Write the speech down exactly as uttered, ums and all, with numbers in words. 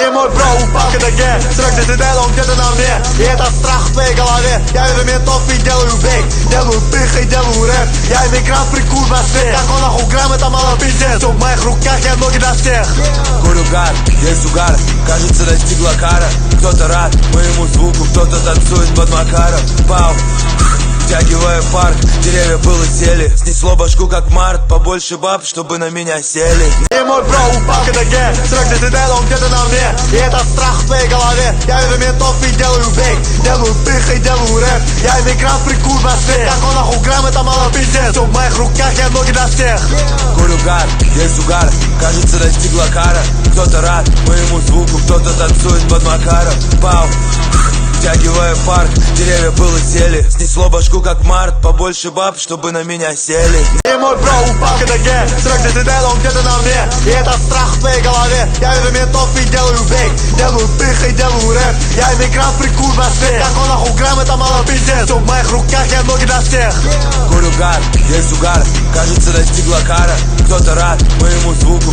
И мой бро упал к ноге. Срок дедел, он где-то на мне. И это страх в твоей голове. Я вижу ментов и делаю бейк. Делаю пых и делаю рэп. Я иммигрант, прикур на свет. Как он нахуй грамм, это мало пиздец. Все в моих руках, я ноги для всех. Курю гар, есть угар, кажется достигла кара. Кто-то рад моему звуку, кто-то танцует под Макаром. Пау, втягивая парк, деревья полетели. Снесло башку как март, побольше баб, чтобы на меня сели. И мой бро упал к ноге. Срок дедел, он где-то на мне. И это страх в твоей голове. Я вижу ментов и делаю бейк. Делаю пых и делаю рэп. Я иммигрант, прикур на свет. Как он нахуй грамм, это мало пиздец. Все в моих руках, я ноги для всех. Курю гар, есть угар, кажется достигла кара. Кто-то рад моему звуку, кто-то танцует под Макаром. Пау, втягивая парк, деревья полетели. Снесло башку как март, побольше баб, чтобы на меня сели. И мой бро упал к ноге. Срок дедел, он где-то на мне. И это страх в твоей голове. Я вижу ментов и делаю бейк. Делаю пых и делаю рэп. Я иммигрант, прикур на свет. Как он нахуй грамм, это мало пиздец. Все в моих руках, я ноги для всех. Курю гар, есть угар, кажется достигла кара. Кто-то рад моему звуку,